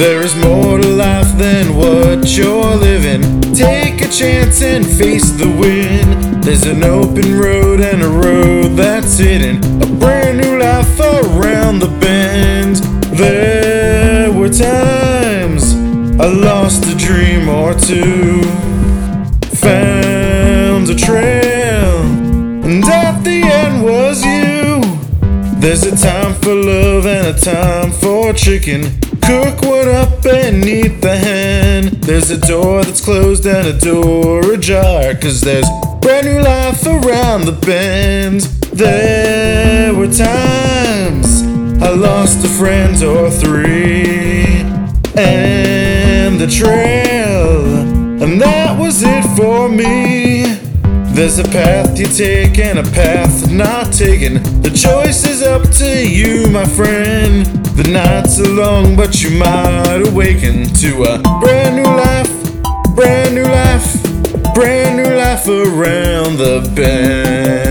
There is more to life than what you're living. Take a chance and face the wind. There's an open road and a road that's hidden. A brand new life around the bend. There were times I lost a dream or two, found a trail, and at the end was you. There's a time for love and a time for chicken. Cook one up and eat the hen. There's a door that's closed and a door ajar, 'cause there's brand new life around the bend. There were times I lost a friend or three, and the trail, and that was it for me. There's a path you take and a path not taken. The choice is up to you, my friend. The nights are long, but you might awaken to a brand new life, brand new life, brand new life around the bend.